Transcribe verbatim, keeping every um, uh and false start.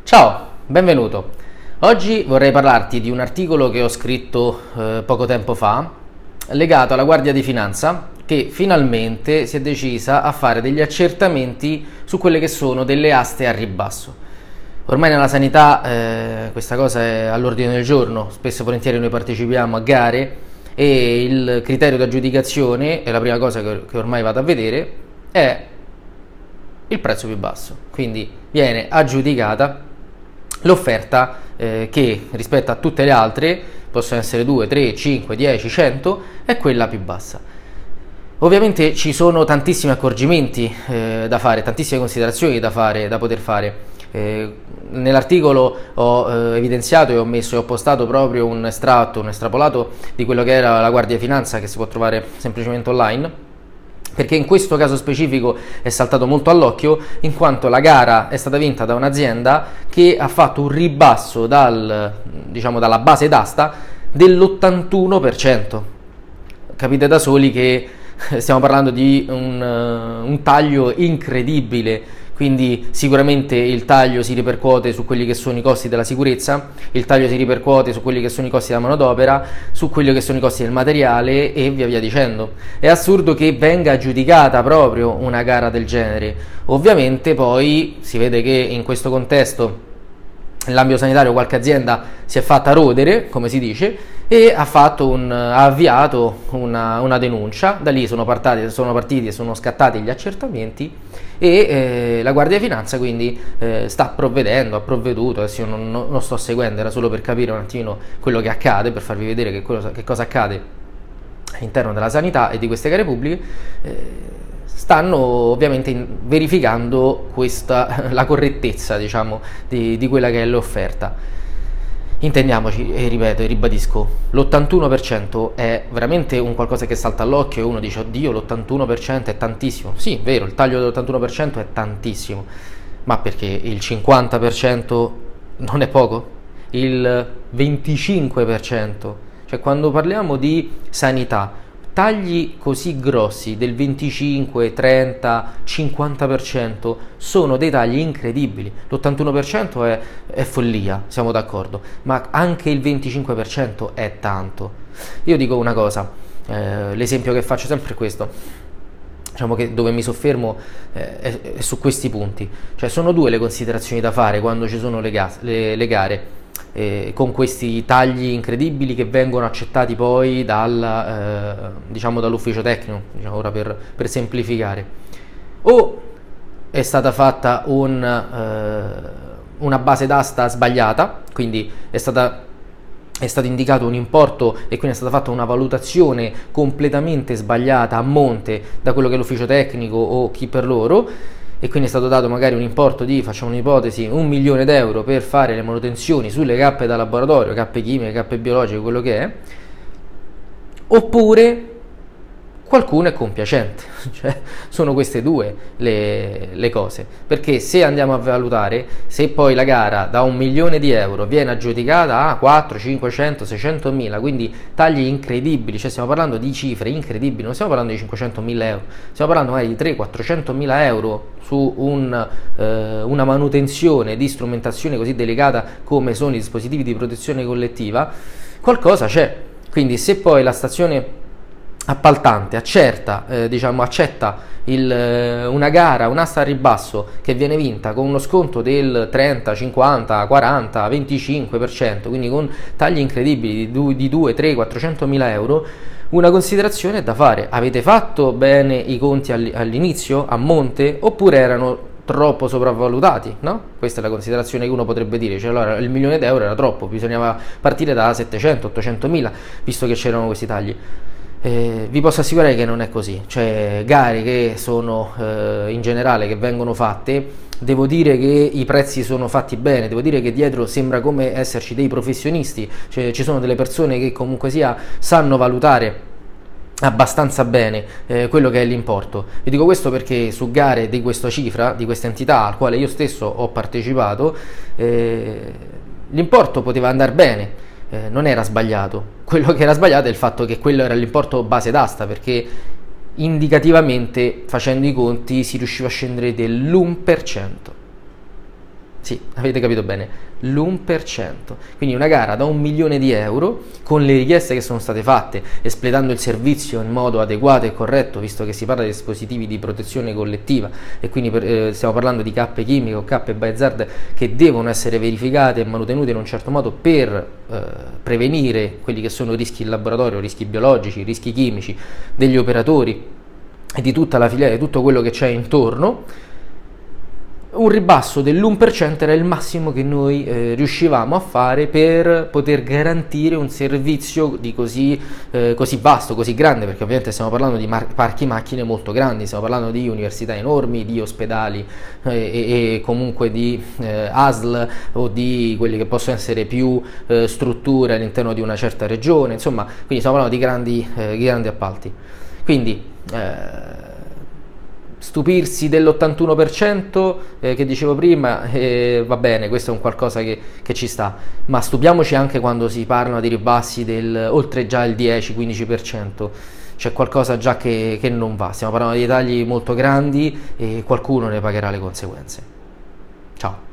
Ciao, benvenuto. Oggi vorrei parlarti di un articolo che ho scritto eh, poco tempo fa, legato alla Guardia di Finanza, che finalmente si è decisa a fare degli accertamenti su quelle che sono delle aste a ribasso. Ormai nella sanità eh, questa cosa è all'ordine del giorno, spesso e volentieri noi partecipiamo a gare e il criterio di aggiudicazione, e la prima cosa che, che ormai vado a vedere, è il prezzo più basso. Quindi viene aggiudicata l'offerta eh, che rispetto a tutte le altre, possono essere due, tre, cinque, dieci, cento, è quella più bassa. Ovviamente ci sono tantissimi accorgimenti eh, da fare, tantissime considerazioni da fare, da poter fare. Eh, nell'articolo ho eh, evidenziato e ho messo e ho postato proprio un estratto, un estrapolato di quello che era la Guardia di Finanza, che si può trovare semplicemente online, perché in questo caso specifico è saltato molto all'occhio, in quanto la gara è stata vinta da un'azienda che ha fatto un ribasso dal, diciamo, dalla base d'asta dell'ottantuno per cento. Capite da soli che stiamo parlando di un, un taglio incredibile. Quindi sicuramente il taglio si ripercuote su quelli che sono i costi della sicurezza, il taglio si ripercuote su quelli che sono i costi della manodopera, su quelli che sono i costi del materiale e via via dicendo. È assurdo che venga aggiudicata proprio una gara del genere. Ovviamente poi si vede che in questo contesto, nell'ambito sanitario, qualche azienda si è fatta rodere, come si dice, e ha, fatto un, ha avviato una, una denuncia. Da lì sono partiti, sono partiti e sono scattati gli accertamenti e eh, la Guardia di Finanza quindi eh, sta provvedendo, ha provveduto. Adesso io non, non, non sto seguendo, era solo per capire un attimino quello che accade, per farvi vedere che, quello, che cosa accade all'interno della sanità e di queste gare pubbliche. Eh, stanno ovviamente in, verificando questa, la correttezza, diciamo, di, di quella che è l'offerta. Intendiamoci, e ripeto e ribadisco, l'ottantuno per cento è veramente un qualcosa che salta all'occhio e uno dice oddio, l'ottantuno per cento è tantissimo. Sì, è vero, il taglio dell'ottantuno per cento è tantissimo, ma perché il cinquanta per cento non è poco? Il venticinque per cento? Cioè, quando parliamo di sanità, tagli così grossi del venticinque, trenta, cinquanta per cento sono dei tagli incredibili. L'ottantuno per cento è, è follia, siamo d'accordo, ma anche il venticinque per cento è tanto. Io dico una cosa, eh, l'esempio che faccio sempre è questo, diciamo che dove mi soffermo eh, è, è su questi punti. Cioè, sono due le considerazioni da fare quando ci sono le, gas, le, le gare. Eh, con questi tagli incredibili che vengono accettati poi dal, eh, diciamo dall'ufficio tecnico, diciamo ora per, per semplificare. O è stata fatta un, eh, una base d'asta sbagliata, quindi è stata è stato indicato un importo e quindi è stata fatta una valutazione completamente sbagliata a monte da quello che è l'ufficio tecnico o chi per loro, e quindi è stato dato magari un importo di, facciamo un'ipotesi, un milione d'euro per fare le manutenzioni sulle cappe da laboratorio, cappe chimiche, cappe biologiche, quello che è. Oppure qualcuno è compiacente. Cioè, sono queste due le, le cose, perché se andiamo a valutare, se poi la gara da un milione di euro viene aggiudicata a quattro, cinquecento, seicento mila, quindi tagli incredibili, cioè stiamo parlando di cifre incredibili, non stiamo parlando di cinquecentomila euro, stiamo parlando magari di trecento, quattrocentomila euro su un, eh, una manutenzione di strumentazione così delicata come sono i dispositivi di protezione collettiva. Qualcosa c'è. Quindi se poi la stazione appaltante accerta, eh, diciamo, accetta il, eh, una gara, un'asta a ribasso che viene vinta con uno sconto del trenta, cinquanta, quaranta, venticinque per cento, quindi con tagli incredibili di due, tre, quattrocento mila euro, una considerazione è da fare: avete fatto bene i conti all'inizio, a monte, oppure erano troppo sopravvalutati, no? Questa è la considerazione che uno potrebbe dire, cioè allora il milione d'euro era troppo, bisognava partire da settecento, ottocento mila, visto che c'erano questi tagli. Eh, vi posso assicurare che non è così. Cioè, gare che sono eh, in generale che vengono fatte, devo dire che i prezzi sono fatti bene, devo dire che dietro sembra come esserci dei professionisti, cioè ci sono delle persone che comunque sia sanno valutare abbastanza bene eh, quello che è l'importo. Vi dico questo perché su gare di questa cifra, di questa entità al quale io stesso ho partecipato, eh, l'importo poteva andare bene. Eh, non era sbagliato. Quello che era sbagliato è il fatto che quello era l'importo base d'asta, perché indicativamente, facendo i conti, si riusciva a scendere dell'uno per cento. Sì, avete capito bene, l'uno per cento. Quindi una gara da un milione di euro con le richieste che sono state fatte, espletando il servizio in modo adeguato e corretto, visto che si parla di dispositivi di protezione collettiva e quindi per, eh, stiamo parlando di cappe chimiche o cappe Biohazard che devono essere verificate e mantenute in un certo modo per eh, prevenire quelli che sono rischi in laboratorio, rischi biologici, rischi chimici degli operatori e di tutta la filiera, di tutto quello che c'è intorno. Un ribasso dell'uno per cento era il massimo che noi eh, riuscivamo a fare per poter garantire un servizio di così, eh, così vasto, così grande, perché ovviamente stiamo parlando di mar- parchi macchine molto grandi, stiamo parlando di università enormi, di ospedali eh, e, e comunque di eh, A S L o di quelli che possono essere più eh, strutture all'interno di una certa regione, insomma, quindi stiamo parlando di grandi, eh, grandi appalti. Quindi eh, stupirsi dell'ottantuno per cento eh, che dicevo prima, eh, va bene, questo è un qualcosa che, che ci sta, ma stupiamoci anche quando si parlano di ribassi del oltre già il dieci quindici per cento, c'è qualcosa già che, che non va, stiamo parlando di tagli molto grandi e qualcuno ne pagherà le conseguenze. Ciao.